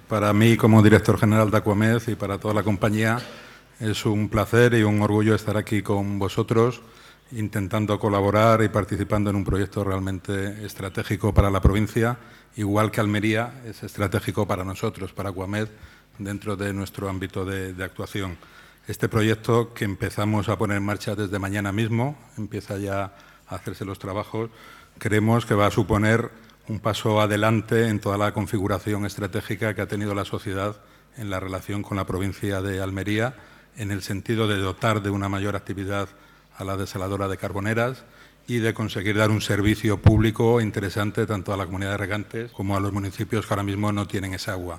Para mí, como director general de Aquamed y para toda la compañía, es un placer y un orgullo estar aquí con vosotros, intentando colaborar y participando en un proyecto realmente estratégico para la provincia, igual que Almería es estratégico para nosotros, para Aquamed, dentro de nuestro ámbito de actuación. Este proyecto, que empezamos a poner en marcha desde mañana mismo, empieza ya a hacerse los trabajos, creemos que va a suponer un paso adelante en toda la configuración estratégica que ha tenido la sociedad en la relación con la provincia de Almería, en el sentido de dotar de una mayor actividad a la desaladora de Carboneras y de conseguir dar un servicio público interesante tanto a la comunidad de regantes como a los municipios que ahora mismo no tienen esa agua.